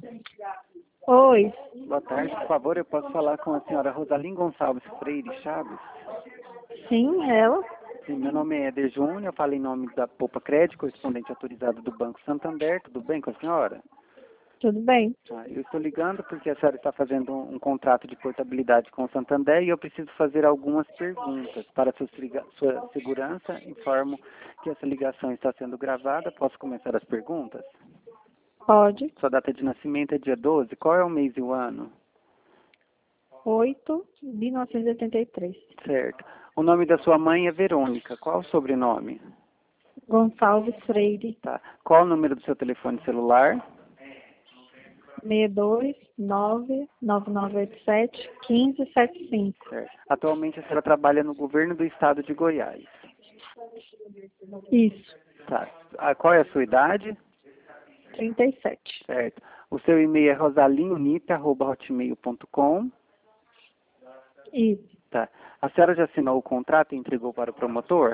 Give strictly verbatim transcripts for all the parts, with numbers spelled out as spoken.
Oi. Boa tarde, por favor, eu posso falar com a senhora Rosalim Gonçalves Freire Chaves? Sim, ela. Sim, meu nome é Eder Júnior, eu falo em nome da Poupa Crédito, correspondente autorizado do Banco Santander. Tudo bem com a senhora? Tudo bem? Ah, eu estou ligando porque a senhora está fazendo um, um contrato de portabilidade com o Santander e eu preciso fazer algumas perguntas. Para sua, sua segurança, informo que essa ligação está sendo gravada. Posso começar as perguntas? Pode. Sua data de nascimento é dia doze. Qual é o mês e o ano? oito de mil novecentos e oitenta e três. Certo. O nome da sua mãe é Verônica. Qual o sobrenome? Gonçalves Freire. Tá. Qual o número do seu telefone celular? seis dois nove nove nove oito sete um cinco sete cinco. Certo. Atualmente a senhora trabalha no governo do estado de Goiás. Isso. Tá. Ah, qual é a sua idade? trinta e sete. Certo. O seu e-mail é rosalinhonita arroba hotmail ponto com. Isso. Tá. A senhora já assinou o contrato e entregou para o promotor?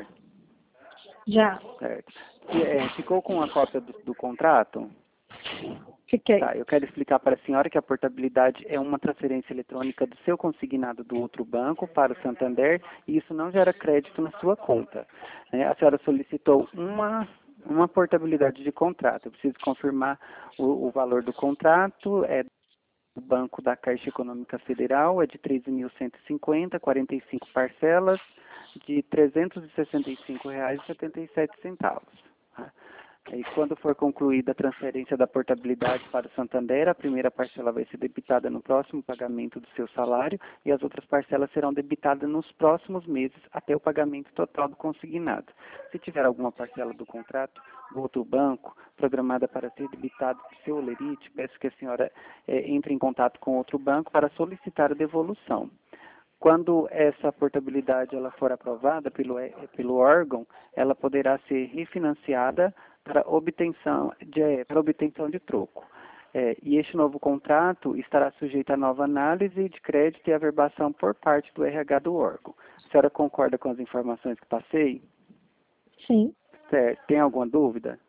Já. Certo. E, é, ficou com a cópia do, do contrato? Fiquei. Tá, eu quero explicar para a senhora que a portabilidade é uma transferência eletrônica do seu consignado do outro banco para o Santander e isso não gera crédito na sua conta. Né? A senhora solicitou uma, uma portabilidade de contrato. Eu preciso confirmar o, o valor do contrato. É do Banco da Caixa Econômica Federal, é de treze mil cento e cinquenta, quarenta e cinco parcelas de trezentos e sessenta e cinco reais e setenta e sete centavos. Tá? E quando for concluída a transferência da portabilidade para o Santander, a primeira parcela vai ser debitada no próximo pagamento do seu salário e as outras parcelas serão debitadas nos próximos meses até o pagamento total do consignado. Se tiver alguma parcela do contrato do outro banco programada para ser debitada do seu holerite, peço que a senhora eh, entre em contato com outro banco para solicitar a devolução. Quando essa portabilidade ela for aprovada pelo, pelo órgão, ela poderá ser refinanciada para obtenção de, para obtenção de troco. É, e este novo contrato estará sujeito a nova análise de crédito e averbação por parte do R H do órgão. A senhora concorda com as informações que passei? Sim. Certo. Tem alguma dúvida?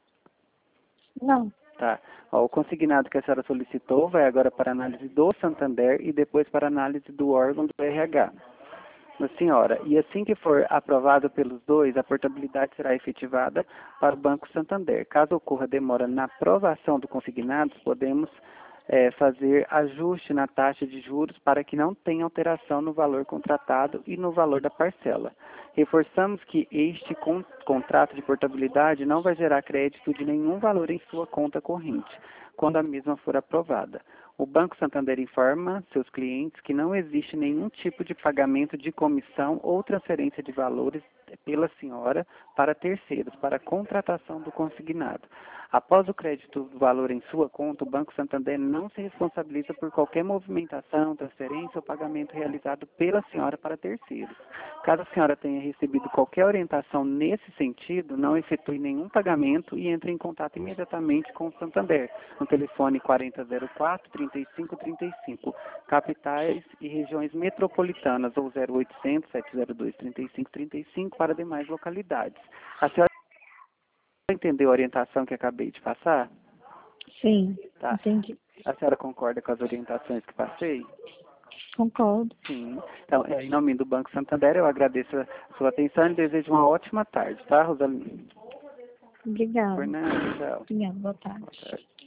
Não. Tá. Ó, o consignado que a senhora solicitou vai agora para análise do Santander e depois para análise do órgão do R H. Mas, senhora, e assim que for aprovado pelos dois, a portabilidade será efetivada para o Banco Santander. Caso ocorra demora na aprovação do consignado, podemos é, fazer ajuste na taxa de juros para que não tenha alteração no valor contratado e no valor da parcela. Reforçamos que este con contrato de portabilidade não vai gerar crédito de nenhum valor em sua conta corrente, quando a mesma for aprovada. O Banco Santander informa seus clientes que não existe nenhum tipo de pagamento de comissão ou transferência de valores pela senhora para terceiros, para a contratação do consignado. Após o crédito do valor em sua conta, o Banco Santander não se responsabiliza por qualquer movimentação, transferência ou pagamento realizado pela senhora para terceiros. Caso a senhora tenha recebido qualquer orientação nesse sentido, não efetue nenhum pagamento e entre em contato imediatamente com o Santander, no telefone quarenta zero quatro, trinta e cinco trinta e cinco, capitais e regiões metropolitanas, ou zero oitocentos, sete zero dois, trinta e cinco trinta e cinco para demais localidades. A senhora entendeu a orientação que acabei de passar? Sim. Tá. Entendi. A senhora concorda com as orientações que passei? Concordo. Sim. Então, em nome do Banco Santander, eu agradeço a sua atenção e desejo uma ótima tarde, tá, Rosalinda? Obrigada. Por nada, tchau. Obrigada. Boa tarde. Boa tarde.